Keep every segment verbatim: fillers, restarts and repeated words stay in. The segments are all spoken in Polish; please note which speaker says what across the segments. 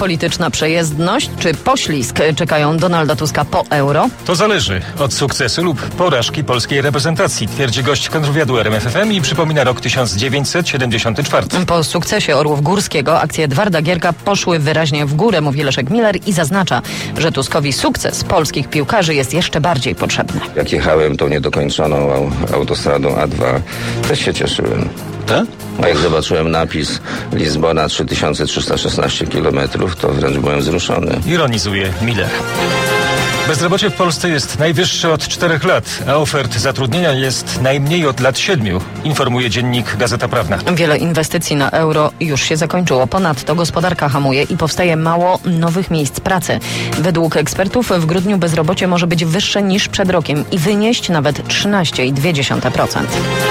Speaker 1: Polityczna przejezdność czy poślizg czekają Donalda Tuska po euro?
Speaker 2: To zależy od sukcesu lub porażki polskiej reprezentacji, twierdzi gość kontrwywiadu R M F F M i przypomina rok tysiąc dziewięćset siedemdziesiąty czwarty.
Speaker 1: Po sukcesie Orłów Górskiego akcje Edwarda Gierka poszły wyraźnie w górę, mówi Leszek Miller i zaznacza, że Tuskowi sukces polskich piłkarzy jest jeszcze bardziej potrzebny.
Speaker 3: Jak jechałem tą niedokończoną autostradą A dwa, też się cieszyłem.
Speaker 2: Tak?
Speaker 3: A jak zobaczyłem napis Lizbona trzy tysiące trzysta szesnaście kilometrów, to wręcz byłem wzruszony.
Speaker 2: Ironizuje Miller. Bezrobocie w Polsce jest najwyższe od czterech lat, a ofert zatrudnienia jest najmniej od lat siedmiu, informuje dziennik Gazeta Prawna.
Speaker 1: Wiele inwestycji na euro już się zakończyło. Ponadto gospodarka hamuje i powstaje mało nowych miejsc pracy. Według ekspertów w grudniu bezrobocie może być wyższe niż przed rokiem i wynieść nawet trzynaście przecinek dwa procent.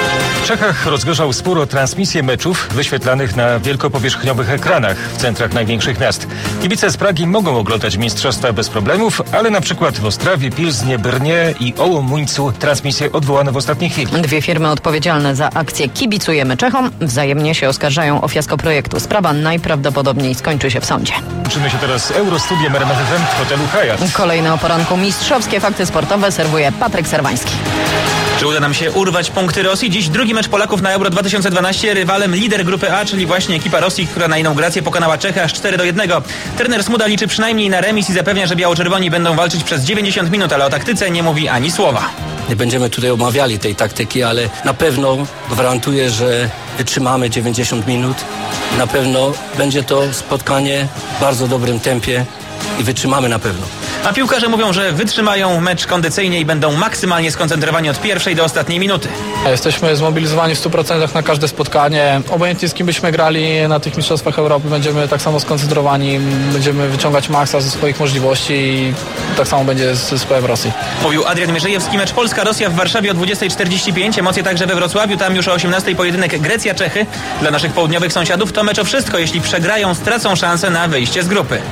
Speaker 2: W Czechach rozgorzał spór o transmisję meczów wyświetlanych na wielkopowierzchniowych ekranach w centrach największych miast. Kibice z Pragi mogą oglądać mistrzostwa bez problemów, ale na przykład w Ostrawie, Pilznie, Brnie i Ołomuńcu transmisje odwołane w ostatniej chwili.
Speaker 1: Dwie firmy odpowiedzialne za akcję Kibicujemy Czechom wzajemnie się oskarżają o fiasko projektu. Sprawa najprawdopodobniej skończy się w sądzie.
Speaker 2: Uczymy się teraz Eurostudiem R M F F M w hotelu Hyatt.
Speaker 1: Kolejne o poranku mistrzowskie fakty sportowe serwuje Patryk Serwański.
Speaker 4: Czy uda nam się urwać punkty Rosji? Dziś drugi mecz Polaków na Euro dwa tysiące dwanaście. Rywalem lider grupy A, czyli właśnie ekipa Rosji, która na inaugurację pokonała Czechy aż cztery do jednego. Trener Smuda liczy przynajmniej na remis i zapewnia, że biało-czerwoni będą walczyć przez dziewięćdziesiąt minut, ale o taktyce nie mówi ani słowa.
Speaker 5: Nie będziemy tutaj omawiali tej taktyki, ale na pewno gwarantuję, że wytrzymamy dziewięćdziesiąt minut. Na pewno będzie to spotkanie w bardzo dobrym tempie i wytrzymamy na pewno.
Speaker 4: A piłkarze mówią, że wytrzymają mecz kondycyjnie i będą maksymalnie skoncentrowani od pierwszej do ostatniej minuty.
Speaker 6: Jesteśmy zmobilizowani w stu procentach na każde spotkanie. Obojętnie z kim byśmy grali na tych mistrzostwach Europy, będziemy tak samo skoncentrowani, będziemy wyciągać maksa ze swoich możliwości i tak samo będzie z zespołem Rosji.
Speaker 4: Mówił Adrian Mierzejewski. Mecz Polska-Rosja w Warszawie o dwudziestej czterdzieści pięć. Emocje także we Wrocławiu. Tam już o osiemnastej pojedynek Grecja-Czechy. Dla naszych południowych sąsiadów to mecz o wszystko. Jeśli przegrają, stracą szansę na wyjście z grupy.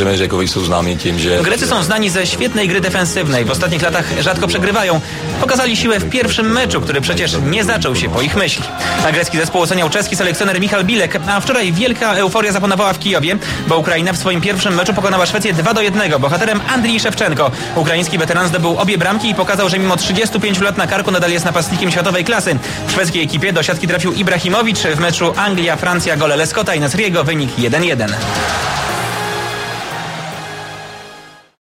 Speaker 4: Grecy są znani ze świetnej gry defensywnej. W ostatnich latach rzadko przegrywają. Pokazali siłę w pierwszym meczu, który przecież nie zaczął się po ich myśli. A grecki zespół oceniał czeski selekcjoner Michal Bilek, a wczoraj wielka euforia zapanowała w Kijowie, bo Ukraina w swoim pierwszym meczu pokonała Szwecję dwa do jednego. Bohaterem Andrii Szewczenko. Ukraiński weteran zdobył obie bramki i pokazał, że mimo trzydziestu pięciu lat na karku nadal jest napastnikiem światowej klasy. W szwedzkiej ekipie do siatki trafił Ibrahimowicz. W meczu Anglia-Francja gole Lescotta i Nasriego wynik jeden jeden.